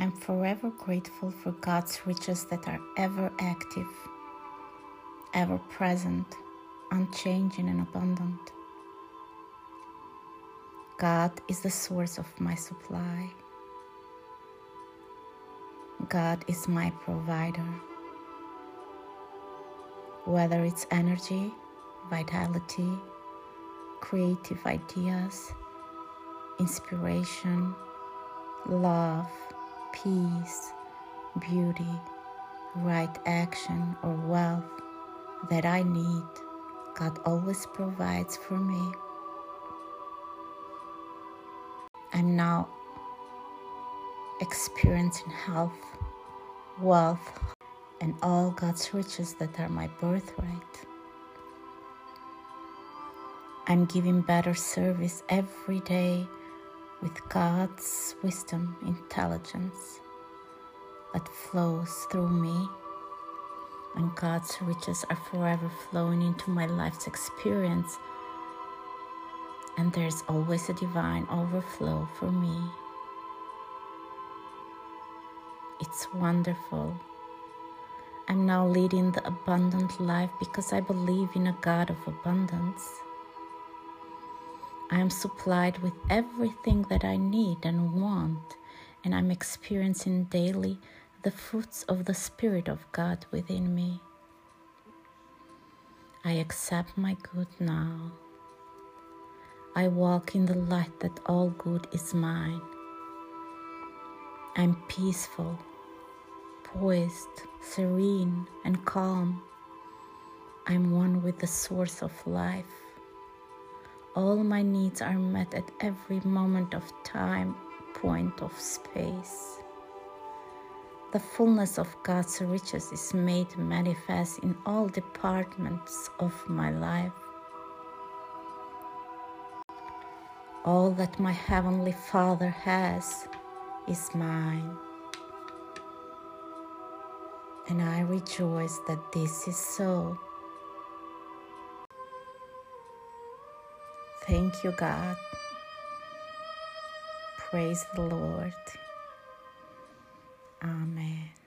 I'm forever grateful for God's riches that are ever active, ever present, unchanging and abundant. God is the source of my supply. God is my provider. Whether it's energy, vitality, creative ideas, inspiration, love, peace, beauty, right action, or wealth that I need, God always provides for me. I'm now experiencing health, wealth, and all God's riches that are my birthright. I'm giving better service every day with God's wisdom, intelligence that flows through me, and God's riches are forever flowing into my life's experience, and there's always a divine overflow for me. It's wonderful. I'm now leading the abundant life because I believe in a God of abundance. I am supplied with everything that I need and want, and I'm experiencing daily the fruits of the Spirit of God within me. I accept my good now. I walk in the light that all good is mine. I'm peaceful, poised, serene, and calm. I'm one with the source of life. All my needs are met at every moment of time, point of space. The fullness of God's riches is made manifest in all departments of my life. All that my Heavenly Father has is mine. And I rejoice that this is so. Thank you, God. Praise the Lord. Amen.